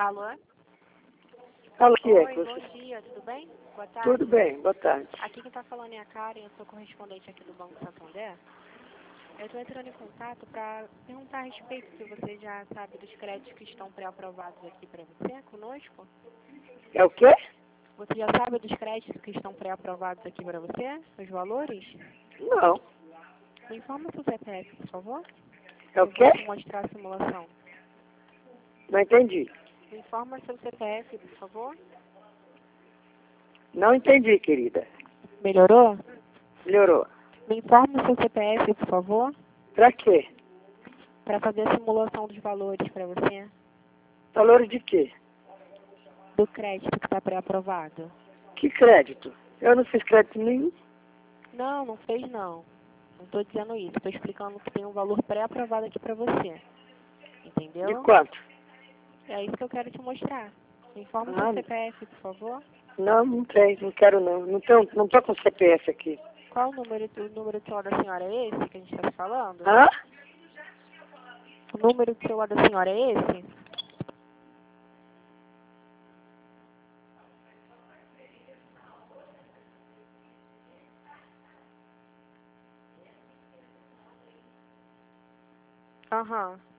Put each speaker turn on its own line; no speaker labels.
Alô?
Fala que é
Oi,
que
bom
você...
dia, tudo bem? Boa tarde.
Tudo bem, boa tarde.
Aqui quem está falando é a Karen, eu sou correspondente aqui do Banco Santander. Eu estou entrando em contato para perguntar a respeito se você já sabe dos créditos que estão pré-aprovados aqui para você, conosco.
É o quê?
Você já sabe dos créditos que estão pré-aprovados aqui para você, os valores?
Não.
Me informa seu CPF, por favor.
É o
Eu
quê?
vou te mostrar a simulação.
Não entendi.
Me informa seu CPF, por favor.
Não entendi, querida.
Melhorou?
Melhorou.
Me informa seu CPF, por favor,
Pra quê?
para fazer a simulação dos valores para você,
Valor de quê?
do crédito que está pré-aprovado.
Que crédito? Eu não fiz crédito nenhum.
Não, não fez não. Não estou dizendo isso. Estou explicando que tem um valor pré-aprovado aqui para você.
De
Entendeu?
quanto?
É isso que eu quero te mostrar. Me informa
Ah,
seu CPF, por favor.
não tem, não quero não. Não tô com CPF aqui.
Qual o número do celular da senhora? É esse que a gente está falando?
Hã?
O número do celular da senhora é esse? Aham.